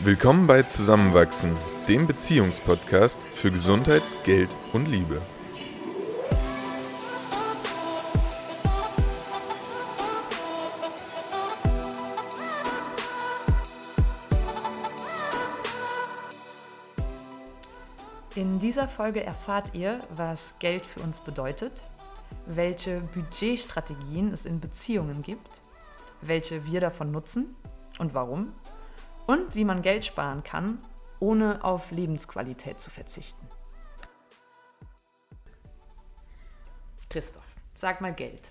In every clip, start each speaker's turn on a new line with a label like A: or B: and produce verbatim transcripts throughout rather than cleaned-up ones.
A: Willkommen bei Zusammenwachsen, dem Beziehungspodcast für Gesundheit, Geld und Liebe.
B: In dieser Folge erfahrt ihr, was Geld für uns bedeutet, welche Budgetstrategien es in Beziehungen gibt, welche wir davon nutzen und warum und wie man Geld sparen kann, ohne auf Lebensqualität zu verzichten. Christoph, sag mal Geld.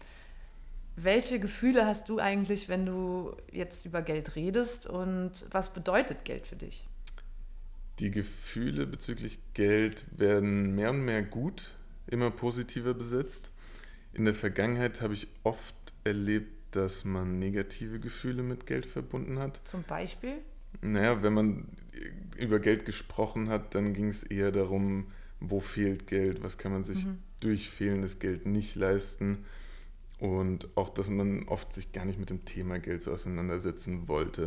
B: Welche Gefühle hast du eigentlich, wenn du jetzt über Geld redest, und was bedeutet Geld für dich?
A: Die Gefühle bezüglich Geld werden mehr und mehr gut, immer positiver besetzt. In der Vergangenheit habe ich oft erlebt, dass man negative Gefühle mit Geld verbunden hat.
B: Zum Beispiel?
A: Naja, wenn man über Geld gesprochen hat, dann ging es eher darum, wo fehlt Geld, was kann man sich mhm. durch fehlendes Geld nicht leisten. Und auch, dass man oft sich gar nicht mit dem Thema Geld so auseinandersetzen wollte.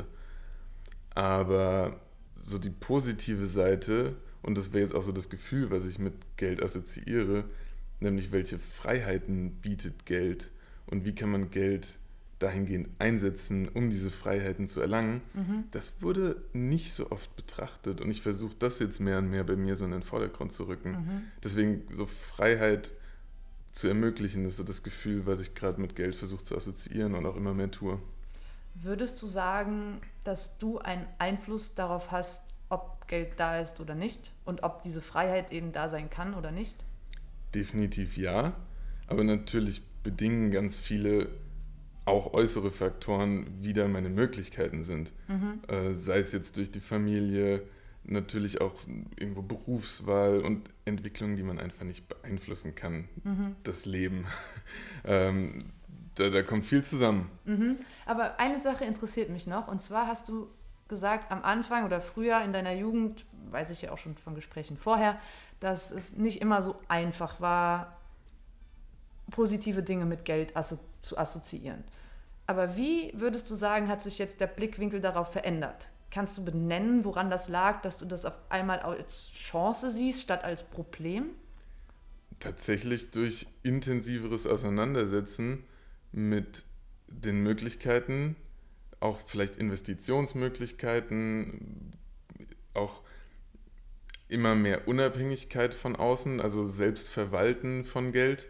A: Aber so die positive Seite, und das wäre jetzt auch so das Gefühl, was ich mit Geld assoziiere, nämlich welche Freiheiten bietet Geld und wie kann man Geld dahingehend einsetzen, um diese Freiheiten zu erlangen, mhm. das wurde nicht so oft betrachtet, und ich versuche das jetzt mehr und mehr bei mir so in den Vordergrund zu rücken. Mhm. Deswegen so Freiheit zu ermöglichen, ist so das Gefühl, was ich gerade mit Geld versuche zu assoziieren und auch immer mehr tue.
B: Würdest du sagen, dass du einen Einfluss darauf hast, ob Geld da ist oder nicht und ob diese Freiheit eben da sein kann oder nicht?
A: Definitiv ja, aber natürlich bedingen ganz viele auch äußere Faktoren, wie da meine Möglichkeiten sind. Mhm. Äh, sei es jetzt durch die Familie, natürlich auch irgendwo Berufswahl und Entwicklungen, die man einfach nicht beeinflussen kann. Mhm. Das Leben. ähm, Da, da kommt viel zusammen.
B: Mhm. Aber eine Sache interessiert mich noch, und zwar hast du gesagt, am Anfang oder früher in deiner Jugend, weiß ich ja auch schon von Gesprächen vorher, dass es nicht immer so einfach war, positive Dinge mit Geld asso- zu assoziieren. Aber wie würdest du sagen, hat sich jetzt der Blickwinkel darauf verändert? Kannst du benennen, woran das lag, dass du das auf einmal als Chance siehst, statt als Problem?
A: Tatsächlich durch intensiveres Auseinandersetzen mit den Möglichkeiten, auch vielleicht Investitionsmöglichkeiten, auch immer mehr Unabhängigkeit von außen, also Selbstverwalten von Geld,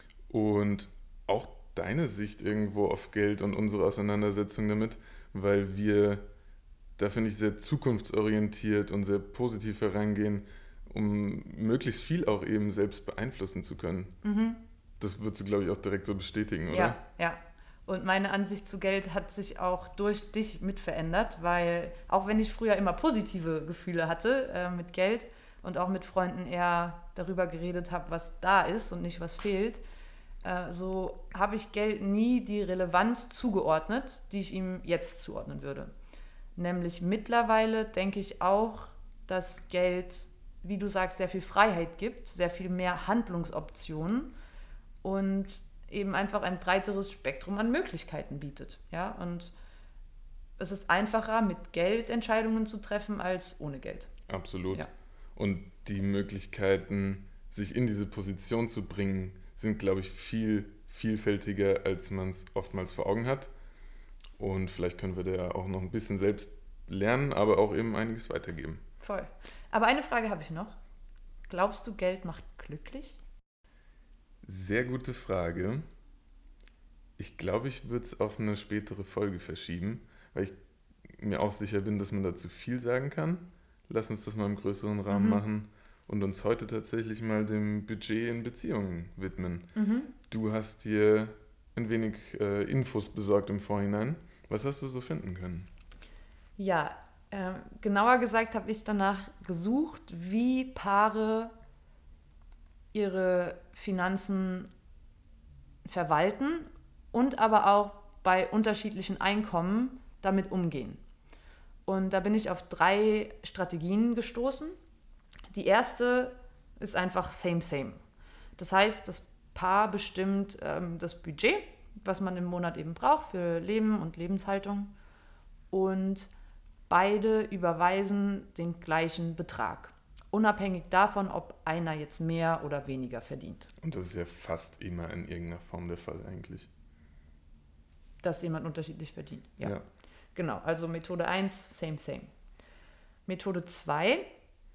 A: und auch deine Sicht irgendwo auf Geld und unsere Auseinandersetzung damit, weil wir da, finde ich, sehr zukunftsorientiert und sehr positiv herangehen, um möglichst viel auch eben selbst beeinflussen zu können. Mhm. Das würdest du, glaube ich, auch direkt so bestätigen, oder?
B: Ja, ja. Und meine Ansicht zu Geld hat sich auch durch dich mit verändert, weil auch wenn ich früher immer positive Gefühle hatte äh, mit Geld und auch mit Freunden eher darüber geredet habe, was da ist und nicht was fehlt, äh, so habe ich Geld nie die Relevanz zugeordnet, die ich ihm jetzt zuordnen würde. Nämlich mittlerweile denke ich auch, dass Geld, wie du sagst, sehr viel Freiheit gibt, sehr viel mehr Handlungsoptionen und eben einfach ein breiteres Spektrum an Möglichkeiten bietet. Ja? Und es ist einfacher, mit Geld Entscheidungen zu treffen, als ohne Geld.
A: Absolut.
B: Ja.
A: Und die Möglichkeiten, sich in diese Position zu bringen, sind, glaube ich, viel vielfältiger, als man es oftmals vor Augen hat. Und vielleicht können wir da auch noch ein bisschen selbst lernen, aber auch eben einiges weitergeben.
B: Voll. Aber eine Frage habe ich noch. Glaubst du, Geld macht glücklich?
A: Sehr gute Frage. Ich glaube, ich würde es auf eine spätere Folge verschieben, weil ich mir auch sicher bin, dass man dazu viel sagen kann. Lass uns das mal im größeren Rahmen mhm. machen und uns heute tatsächlich mal dem Budget in Beziehungen widmen. Mhm. Du hast dir ein wenig äh, Infos besorgt im Vorhinein. Was hast du so finden können?
B: Ja, äh, genauer gesagt habe ich danach gesucht, wie Paare ihre Finanzen verwalten und aber auch bei unterschiedlichen Einkommen damit umgehen. Und da bin ich auf drei Strategien gestoßen. Die erste ist einfach same, same. Das heißt, das Paar bestimmt ähm, das Budget, was man im Monat eben braucht für Leben und Lebenshaltung, und beide überweisen den gleichen Betrag. Unabhängig davon, ob einer jetzt mehr oder weniger verdient.
A: Und das ist ja fast immer in irgendeiner Form der Fall eigentlich.
B: Dass jemand unterschiedlich verdient. Ja.
A: Ja.
B: Genau, also Methode eins, same, same. Methode zwei,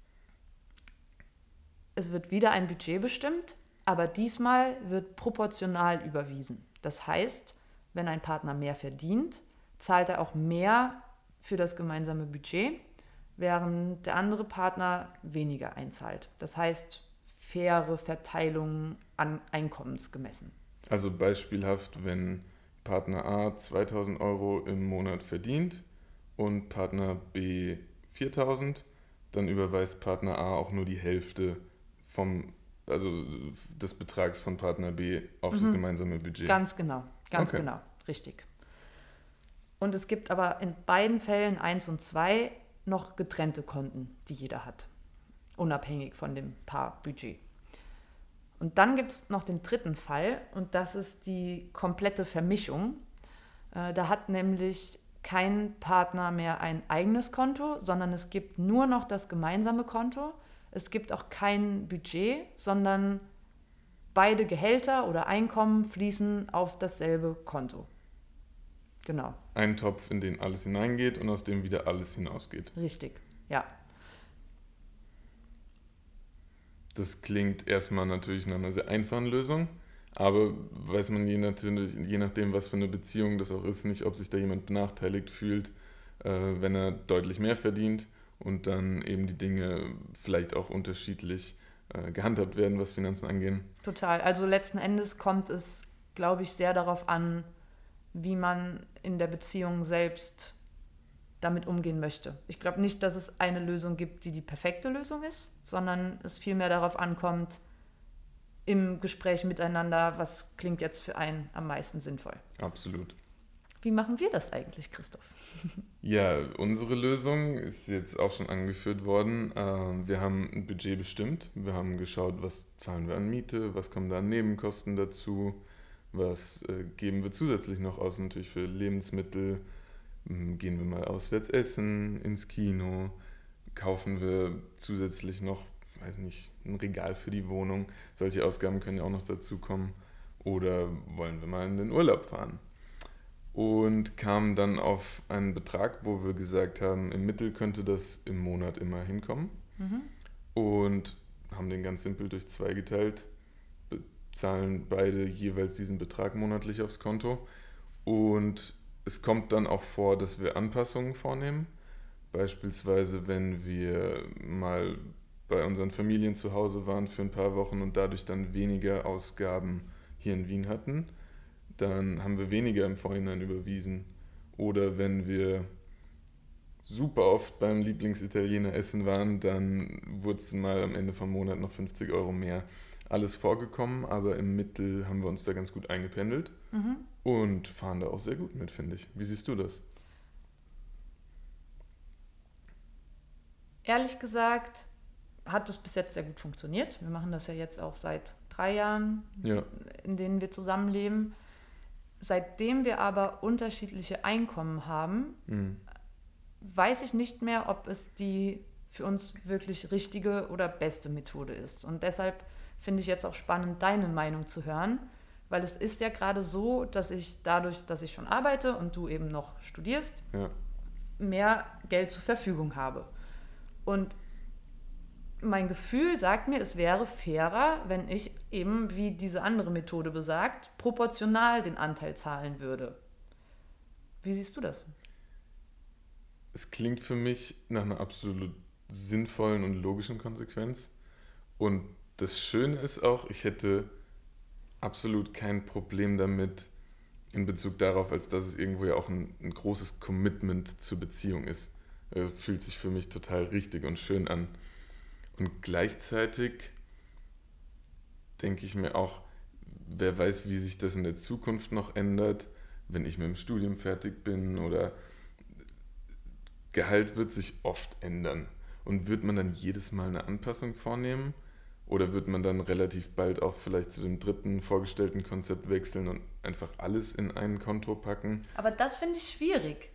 B: es wird wieder ein Budget bestimmt, aber diesmal wird proportional überwiesen. Das heißt, wenn ein Partner mehr verdient, zahlt er auch mehr für das gemeinsame Budget, während der andere Partner weniger einzahlt. Das heißt, faire Verteilung an Einkommens gemessen.
A: Also beispielhaft, wenn Partner A zweitausend Euro im Monat verdient und Partner B viertausend, dann überweist Partner A auch nur die Hälfte vom, also des Betrags von Partner B auf mhm. das gemeinsame Budget.
B: Ganz genau, ganz okay. genau, richtig. Und es gibt aber in beiden Fällen eins und zwei noch getrennte Konten, die jeder hat, unabhängig von dem Paarbudget. Und dann gibt es noch den dritten Fall und das ist die komplette Vermischung. Äh, da hat nämlich kein Partner mehr ein eigenes Konto, sondern es gibt nur noch das gemeinsame Konto. Es gibt auch kein Budget, sondern beide Gehälter oder Einkommen fließen auf dasselbe Konto. Genau.
A: Ein Topf, in den alles hineingeht und aus dem wieder alles hinausgeht.
B: Richtig, ja.
A: Das klingt erstmal natürlich nach einer sehr einfachen Lösung, aber weiß man je, natürlich, je nachdem, was für eine Beziehung das auch ist, nicht, ob sich da jemand benachteiligt fühlt, äh, wenn er deutlich mehr verdient und dann eben die Dinge vielleicht auch unterschiedlich äh, gehandhabt werden, was Finanzen angehen.
B: Total. Also letzten Endes kommt es, glaube ich, sehr darauf an, wie man in der Beziehung selbst damit umgehen möchte. Ich glaube nicht, dass es eine Lösung gibt, die die perfekte Lösung ist, sondern es vielmehr darauf ankommt, im Gespräch miteinander, was klingt jetzt für einen am meisten sinnvoll.
A: Absolut.
B: Wie machen wir das eigentlich, Christoph?
A: Ja, unsere Lösung ist jetzt auch schon angeführt worden. Wir haben ein Budget bestimmt. Wir haben geschaut, was zahlen wir an Miete, was kommen da an Nebenkosten dazu, was geben wir zusätzlich noch aus, natürlich für Lebensmittel. Gehen wir mal auswärts essen, ins Kino, kaufen wir zusätzlich noch, weiß nicht, ein Regal für die Wohnung. Solche Ausgaben können ja auch noch dazu kommen. Oder wollen wir mal in den Urlaub fahren? Und kamen dann auf einen Betrag, wo wir gesagt haben, im Mittel könnte das im Monat immer hinkommen. Mhm. Und haben den ganz simpel durch zwei geteilt, bezahlen beide jeweils diesen Betrag monatlich aufs Konto. Und es kommt dann auch vor, dass wir Anpassungen vornehmen. Beispielsweise, wenn wir mal bei unseren Familien zu Hause waren für ein paar Wochen und dadurch dann weniger Ausgaben hier in Wien hatten, dann haben wir weniger im Vorhinein überwiesen. Oder wenn wir super oft beim Lieblingsitaliener essen waren, dann wurde es mal am Ende vom Monat noch fünfzig Euro mehr. Alles vorgekommen, aber im Mittel haben wir uns da ganz gut eingependelt mhm. und fahren da auch sehr gut mit, finde ich. Wie siehst du das?
B: Ehrlich gesagt hat es bis jetzt sehr gut funktioniert. Wir machen das ja jetzt auch seit drei Jahren, ja. in denen wir zusammenleben. Seitdem wir aber unterschiedliche Einkommen haben, mhm. weiß ich nicht mehr, ob es die für uns wirklich richtige oder beste Methode ist. Und deshalb finde ich jetzt auch spannend, deine Meinung zu hören, weil es ist ja gerade so, dass ich dadurch, dass ich schon arbeite und du eben noch studierst, ja. mehr Geld zur Verfügung habe. Und mein Gefühl sagt mir, es wäre fairer, wenn ich eben, wie diese andere Methode besagt, proportional den Anteil zahlen würde. Wie siehst du das?
A: Es klingt für mich nach einer absolut sinnvollen und logischen Konsequenz. Und das Schöne ist auch, ich hätte absolut kein Problem damit in Bezug darauf, als dass es irgendwo ja auch ein, ein großes Commitment zur Beziehung ist. Es fühlt sich für mich total richtig und schön an. Und gleichzeitig denke ich mir auch, wer weiß, wie sich das in der Zukunft noch ändert, wenn ich mit dem Studium fertig bin oder Gehalt wird sich oft ändern. Und wird man dann jedes Mal eine Anpassung vornehmen? Oder wird man dann relativ bald auch vielleicht zu dem dritten vorgestellten Konzept wechseln und einfach alles in ein Konto packen?
B: Aber das finde ich schwierig.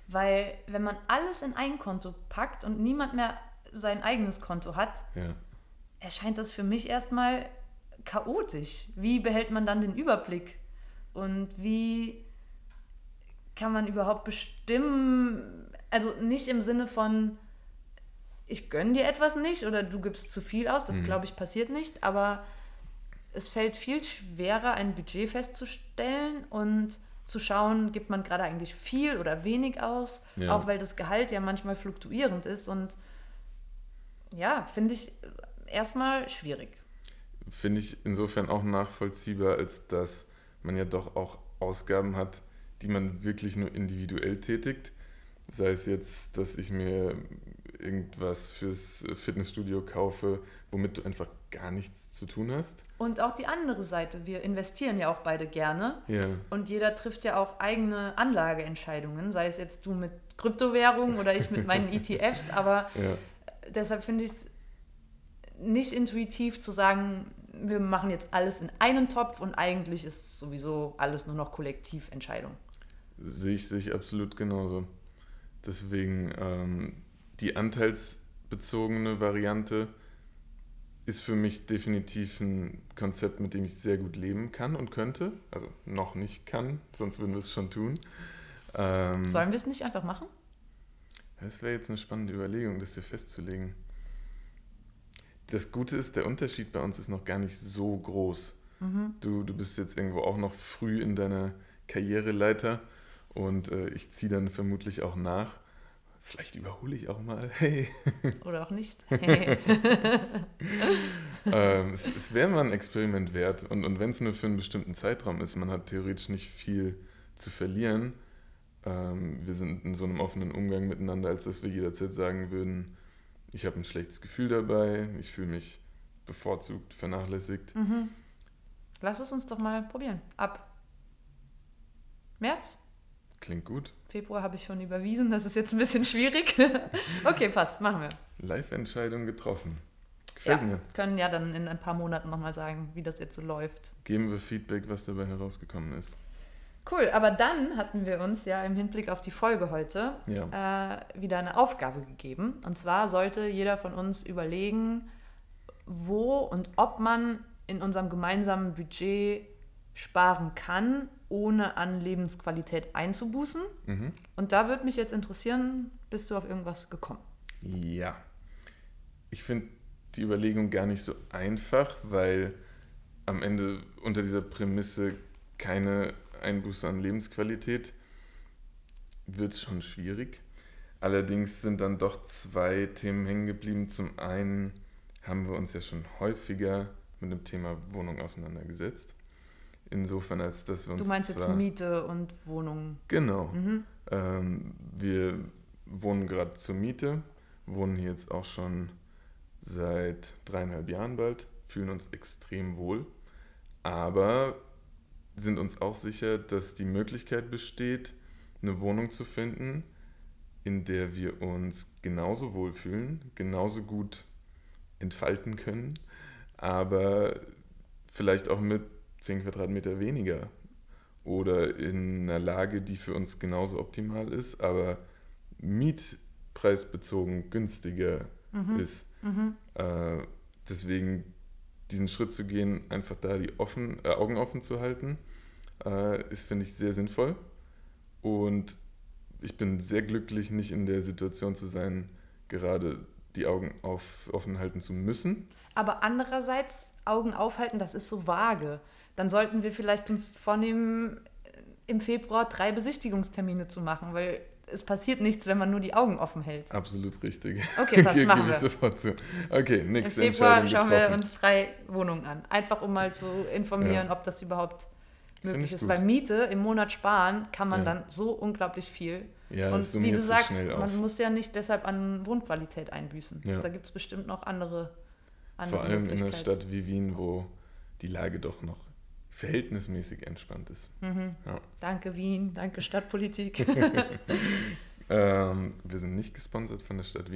B: Weil wenn man alles in ein Konto packt und niemand mehr sein eigenes Konto hat,
A: Ja.
B: erscheint das für mich erstmal chaotisch. Wie behält man dann den Überblick? Und wie kann man überhaupt bestimmen, also nicht im Sinne von, ich gönne dir etwas nicht oder du gibst zu viel aus, das
A: Mhm.
B: glaube ich passiert nicht, aber es fällt viel schwerer, ein Budget festzustellen und zu schauen, gibt man gerade eigentlich viel oder wenig aus,
A: Ja.
B: auch weil das Gehalt ja manchmal fluktuierend ist und ja, finde ich erstmal schwierig.
A: Finde ich insofern auch nachvollziehbar, als dass man ja doch auch Ausgaben hat, die man wirklich nur individuell tätigt. Sei es jetzt, dass ich mir irgendwas fürs Fitnessstudio kaufe, womit du einfach gar nichts zu tun hast.
B: Und auch die andere Seite, wir investieren ja auch beide gerne
A: Ja,
B: und jeder trifft ja auch eigene Anlageentscheidungen, sei es jetzt du mit Kryptowährungen oder ich mit meinen E T Fs, aber
A: ja.
B: deshalb finde ich es nicht intuitiv zu sagen, wir machen jetzt alles in einen Topf und eigentlich ist sowieso alles nur noch Kollektiventscheidung.
A: Sehe ich, sehe ich absolut genauso. Deswegen ähm, die anteilsbezogene Variante ist für mich definitiv ein Konzept, mit dem ich sehr gut leben kann und könnte. Also noch nicht kann, sonst würden wir es schon tun. Ähm,
B: Sollen wir es nicht einfach machen?
A: Das wäre jetzt eine spannende Überlegung, das hier festzulegen. Das Gute ist, der Unterschied bei uns ist noch gar nicht so groß.
B: Mhm.
A: Du, du bist jetzt irgendwo auch noch früh in deiner Karriereleiter und äh, ich ziehe dann vermutlich auch nach. Vielleicht überhole ich auch mal. Hey.
B: Oder auch nicht.
A: ähm, es es wäre mal ein Experiment wert. Und, und wenn es nur für einen bestimmten Zeitraum ist, man hat theoretisch nicht viel zu verlieren. Ähm, wir sind in so einem offenen Umgang miteinander, als dass wir jederzeit sagen würden, ich habe ein schlechtes Gefühl dabei, ich fühle mich bevorzugt, vernachlässigt.
B: Mhm. Lass es uns doch mal probieren. Ab März?
A: Klingt gut.
B: Februar habe ich schon überwiesen, das ist jetzt ein bisschen schwierig. Okay, passt, machen wir.
A: Live-Entscheidung getroffen. Gefällt
B: Ja,
A: mir.
B: können ja dann in ein paar Monaten nochmal sagen, wie das jetzt so läuft.
A: Geben wir Feedback, was dabei herausgekommen ist.
B: Cool, aber dann hatten wir uns ja im Hinblick auf die Folge heute
A: Ja.
B: äh, wieder eine Aufgabe gegeben. Und zwar sollte jeder von uns überlegen, wo und ob man in unserem gemeinsamen Budget sparen kann, ohne an Lebensqualität einzubußen.
A: Mhm.
B: Und da würde mich jetzt interessieren, bist du auf irgendwas gekommen?
A: Ja. Ich finde die Überlegung gar nicht so einfach, weil am Ende unter dieser Prämisse keine Einbuße an Lebensqualität wird es schon schwierig. Allerdings sind dann doch zwei Themen hängen geblieben. Zum einen haben wir uns ja schon häufiger mit dem Thema Wohnung auseinandergesetzt. Insofern, als dass wir uns
B: Du meinst jetzt
A: zwar,
B: Miete und Wohnung.
A: Genau.
B: Mhm.
A: Ähm, wir wohnen gerade zur Miete, wohnen hier jetzt auch schon seit dreieinhalb Jahren bald, fühlen uns extrem wohl, aber sind uns auch sicher, dass die Möglichkeit besteht, eine Wohnung zu finden, in der wir uns genauso wohlfühlen, genauso gut entfalten können, aber vielleicht auch mit zehn Quadratmeter weniger oder in einer Lage, die für uns genauso optimal ist, aber mietpreisbezogen günstiger
B: Mhm.
A: ist.
B: Mhm.
A: Äh, deswegen diesen Schritt zu gehen, einfach da die offen, äh, Augen offen zu halten, äh, ist, finde ich, sehr sinnvoll. Und ich bin sehr glücklich, nicht in der Situation zu sein, gerade die Augen auf, offen halten zu müssen.
B: Aber andererseits, Augen aufhalten, das ist so vage. Dann sollten wir vielleicht uns vornehmen, im Februar drei Besichtigungstermine zu machen, weil es passiert nichts, wenn man nur die Augen offen hält.
A: Absolut richtig.
B: Okay, passt,
A: Gebe
B: machen
A: ich
B: wir.
A: sofort zu. Okay,
B: Im
A: nächste
B: Februar
A: Entscheidung
B: schauen wir
A: getroffen.
B: uns drei Wohnungen an. Einfach um mal zu informieren, ob das überhaupt
A: Find
B: möglich
A: ich
B: ist.
A: gut.
B: Weil Miete im Monat sparen kann man
A: Ja.
B: dann so unglaublich viel.
A: Ja,
B: Und
A: es
B: wie
A: summiert
B: du
A: sich
B: sagst,
A: schnell auf.
B: man muss ja nicht deshalb an Wohnqualität einbüßen.
A: Ja.
B: Da gibt es bestimmt noch andere, andere
A: Vor allem in einer
B: Möglichkeiten.
A: Stadt wie Wien, wo die Lage doch noch verhältnismäßig entspannt ist.
B: Mhm.
A: Ja.
B: Danke Wien, danke Stadtpolitik.
A: Ähm, wir sind nicht gesponsert von der Stadt Wien.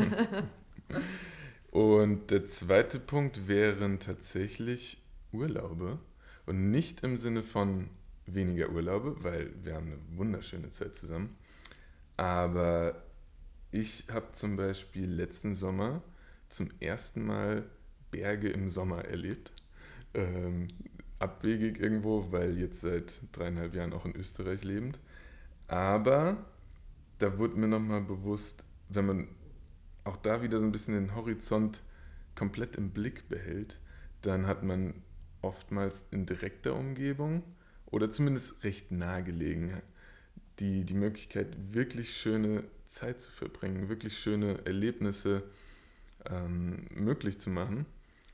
A: Und der zweite Punkt wären tatsächlich Urlaube. Und nicht im Sinne von weniger Urlaube, weil wir haben eine wunderschöne Zeit zusammen. Aber ich habe zum Beispiel letzten Sommer zum ersten Mal Berge im Sommer erlebt. Ähm, abwegig irgendwo, weil jetzt seit dreieinhalb Jahren auch in Österreich lebend. Aber da wurde mir nochmal bewusst, wenn man auch da wieder so ein bisschen den Horizont komplett im Blick behält, dann hat man oftmals in direkter Umgebung oder zumindest recht nahegelegen die, die Möglichkeit, wirklich schöne Zeit zu verbringen, wirklich schöne Erlebnisse ähm, möglich zu machen.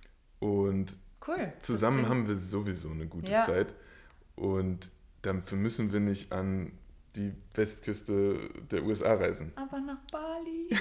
A: Und
B: cool.
A: zusammen haben wir sowieso eine gute
B: ja.
A: Zeit. Und dafür müssen wir nicht an die Westküste der U S A reisen.
B: Aber nach Bali.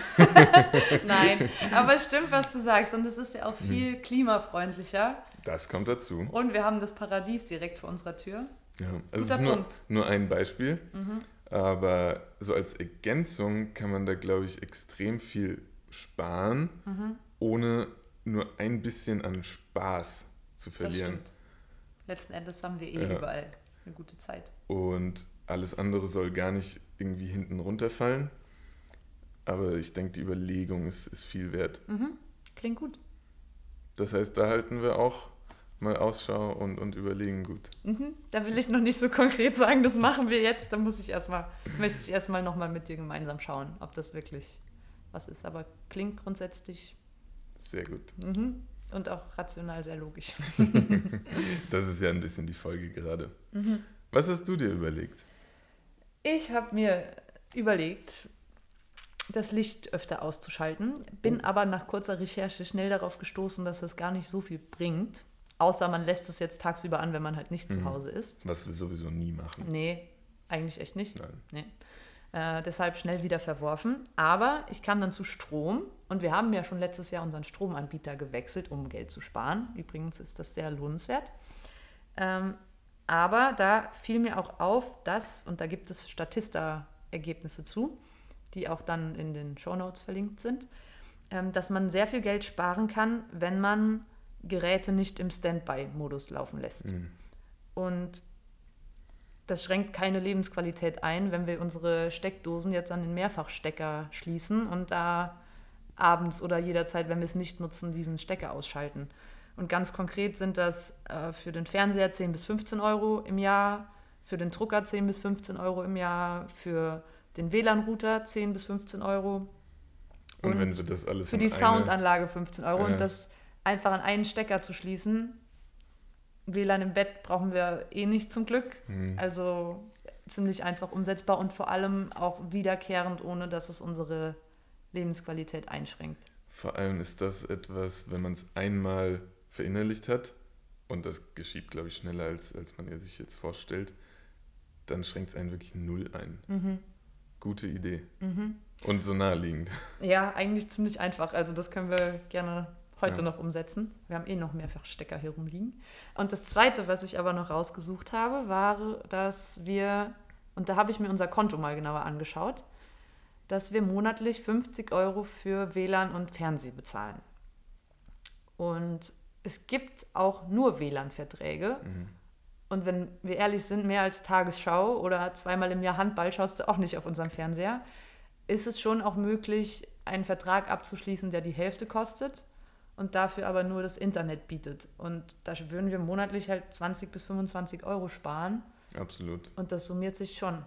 B: Nein, aber es stimmt, was du sagst. Und es ist ja auch viel hm. klimafreundlicher.
A: Das kommt dazu.
B: Und wir haben das Paradies direkt vor unserer Tür.
A: Ja, also es ist nur, nur ein Beispiel. Mhm. Aber so als Ergänzung kann man da, glaube ich, extrem viel sparen, mhm. ohne nur ein bisschen an Spaß zu verlieren.
B: Das stimmt. Letzten Endes haben wir eh ja. überall eine gute Zeit.
A: Und alles andere soll gar nicht irgendwie hinten runterfallen. Aber ich denke, die Überlegung ist, ist viel wert.
B: Mhm. Klingt gut.
A: Das heißt, da halten wir auch mal Ausschau und, und überlegen gut.
B: Mhm. Da will ich noch nicht so konkret sagen, das machen wir jetzt. Da muss ich erstmal, möchte ich erstmal nochmal mit dir gemeinsam schauen, ob das wirklich was ist. Aber klingt grundsätzlich
A: sehr gut.
B: Mhm. Und auch rational sehr logisch.
A: Das ist ja ein bisschen die Folge gerade. Mhm. Was hast du dir überlegt?
B: Ich habe mir überlegt, das Licht öfter auszuschalten, bin oh. aber nach kurzer Recherche schnell darauf gestoßen, dass das gar nicht so viel bringt. Außer man lässt es jetzt tagsüber an, wenn man halt nicht mhm. zu Hause ist.
A: Was wir sowieso nie machen.
B: Nee, eigentlich echt nicht.
A: Nein.
B: Nee. Äh, deshalb schnell wieder verworfen. Aber ich kam dann zu Strom und wir haben ja schon letztes Jahr unseren Stromanbieter gewechselt, um Geld zu sparen. Übrigens ist das sehr lohnenswert. Ähm, aber da fiel mir auch auf, dass, und da gibt es Statista-Ergebnisse zu, die auch dann in den Shownotes verlinkt sind, ähm, dass man sehr viel Geld sparen kann, wenn man Geräte nicht im Standby-Modus laufen lässt. Mhm. Und das schränkt keine Lebensqualität ein, wenn wir unsere Steckdosen jetzt an den Mehrfachstecker schließen und da abends oder jederzeit, wenn wir es nicht nutzen, diesen Stecker ausschalten. Und ganz konkret sind das äh, für den Fernseher zehn bis fünfzehn Euro im Jahr, für den Drucker zehn bis fünfzehn Euro im Jahr, für den W L A N-Router zehn bis fünfzehn Euro.
A: Und, und wenn wir das alles
B: für die Soundanlage fünfzehn Euro. Äh. Und das einfach an einen Stecker zu schließen. W L A N im Bett brauchen wir eh nicht zum Glück. Mhm. Also ziemlich einfach umsetzbar und vor allem auch wiederkehrend, ohne dass es unsere Lebensqualität einschränkt.
A: Vor allem ist das etwas, wenn man es einmal verinnerlicht hat, und das geschieht, glaube ich, schneller, als, als man sich jetzt vorstellt, dann schränkt es einen wirklich null ein. Mhm. Gute Idee. Mhm. Und so naheliegend.
B: Ja, eigentlich ziemlich einfach. Also das können wir gerne heute ja. noch umsetzen. Wir haben eh noch mehrfach Stecker hier rumliegen. Und das Zweite, was ich aber noch rausgesucht habe, war, dass wir, und da habe ich mir unser Konto mal genauer angeschaut, dass wir monatlich fünfzig Euro für W L A N und Fernsehen bezahlen. Und es gibt auch nur W L A N-Verträge. Mhm. Und wenn wir ehrlich sind, mehr als Tagesschau oder zweimal im Jahr Handball schaust du auch nicht auf unserem Fernseher, ist es schon auch möglich, einen Vertrag abzuschließen, der die Hälfte kostet und dafür aber nur das Internet bietet. Und da würden wir monatlich halt zwanzig bis fünfundzwanzig Euro sparen.
A: Absolut.
B: Und das summiert sich schon.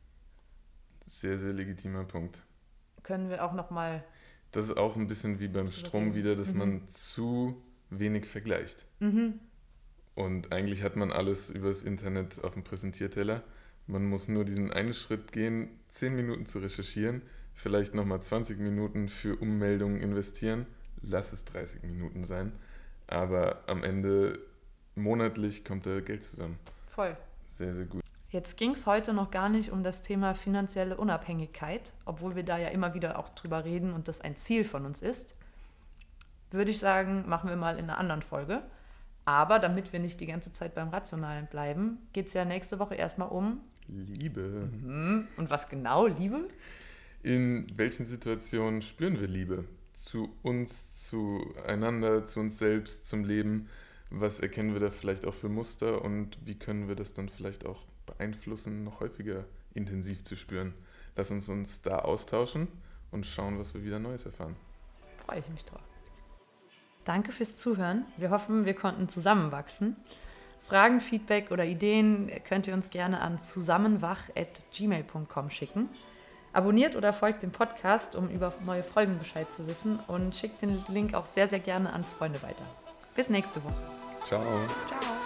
A: Sehr, sehr legitimer Punkt.
B: Können wir auch nochmal...
A: Das ist auch ein bisschen wie beim Strom wieder, dass mhm. man zu wenig vergleicht. Mhm. Und eigentlich hat man alles über das Internet auf dem Präsentierteller. Man muss nur diesen einen Schritt gehen, zehn Minuten zu recherchieren, vielleicht nochmal zwanzig Minuten für Ummeldungen investieren. Lass es dreißig Minuten sein. Aber am Ende monatlich kommt da Geld zusammen.
B: Voll.
A: Sehr, sehr gut.
B: Jetzt ging es heute noch gar nicht um das Thema finanzielle Unabhängigkeit, obwohl wir da ja immer wieder auch drüber reden und das ein Ziel von uns ist. Würde ich sagen, machen wir mal in einer anderen Folge. Aber damit wir nicht die ganze Zeit beim Rationalen bleiben, geht es ja nächste Woche erstmal um
A: Liebe.
B: Mhm. Und was genau, Liebe?
A: In welchen Situationen spüren wir Liebe? Zu uns, zueinander, zu uns selbst, zum Leben? Was erkennen wir da vielleicht auch für Muster und wie können wir das dann vielleicht auch beeinflussen, noch häufiger intensiv zu spüren? Lass uns uns da austauschen und schauen, was wir wieder Neues erfahren.
B: Freue ich mich drauf. Danke fürs Zuhören. Wir hoffen, wir konnten zusammenwachsen. Fragen, Feedback oder Ideen könnt ihr uns gerne an zusammenwach at gmail punkt com schicken. Abonniert oder folgt dem Podcast, um über neue Folgen Bescheid zu wissen und schickt den Link auch sehr, sehr gerne an Freunde weiter. Bis nächste Woche.
A: Ciao.
B: Ciao.